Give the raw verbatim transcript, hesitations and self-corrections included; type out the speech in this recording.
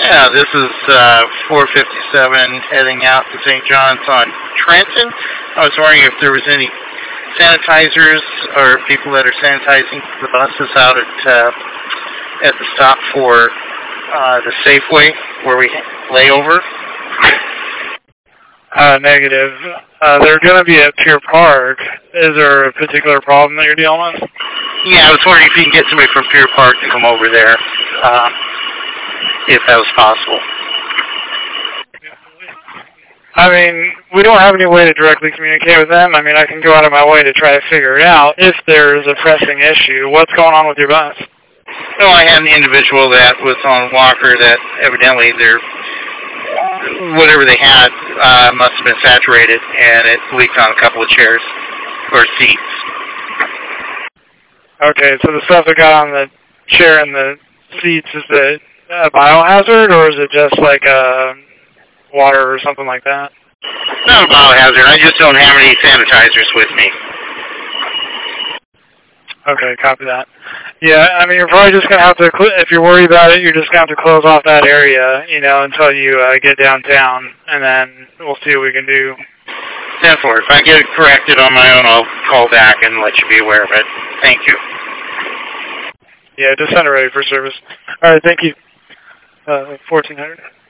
Yeah, this is uh, four fifty-seven heading out to Saint John's on Trenton. I was wondering if there was any sanitizers or people that are sanitizing the buses out at uh, at the stop for uh, the Safeway where we lay over. Uh, negative. Uh, they're going to be at Pier Park. Is there a particular problem that you're dealing with? Yeah, I was wondering if you can get somebody from Pier Park to come over there, uh, if that was possible. I mean, we don't have any way to directly communicate with them. I mean, I can go out of my way to try to figure it out if there's a pressing issue. What's going on with your bus? No, I had an individual that was on walker that evidently they're whatever they had uh, must have been saturated, and it leaked on a couple of chairs or seats. Okay, so the stuff that got on the chair and the seats, is it a biohazard, or is it just like uh, water or something like that? Not a biohazard. I just don't have any sanitizers with me. Okay, copy that. Yeah, I mean, you're probably just going to have to, cl- if you're worried about it, you're just going to have to close off that area, you know, until you uh, get downtown, and then we'll see what we can do. ten four. If I get it corrected on my own, I'll call back and let you be aware of it. Thank you. Yeah, just send it ready for service. All right, thank you. Uh, fourteen hundred.